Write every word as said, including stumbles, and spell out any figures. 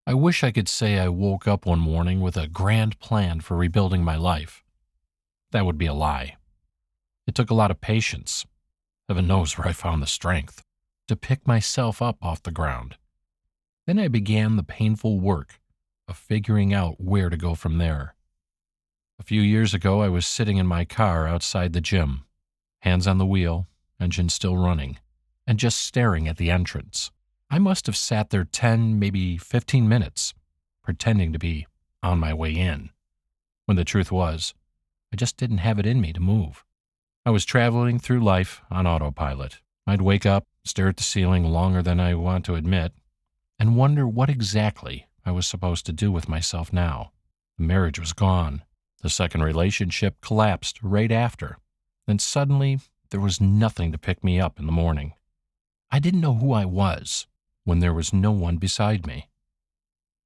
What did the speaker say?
I wish I could say I woke up one morning with a grand plan for rebuilding my life. That would be a lie. It took a lot of patience, heaven knows where I found the strength, to pick myself up off the ground. Then I began the painful work of figuring out where to go from there. A few years ago, I was sitting in my car outside the gym, hands on the wheel, engine still running, and just staring at the entrance. I must have sat there ten, maybe fifteen minutes, pretending to be on my way in, when the truth was, I just didn't have it in me to move. I was traveling through life on autopilot. I'd wake up, stare at the ceiling longer than I want to admit, and wonder what exactly I was supposed to do with myself now. The marriage was gone. The second relationship collapsed right after. Then suddenly, there was nothing to pick me up in the morning. I didn't know who I was when there was no one beside me.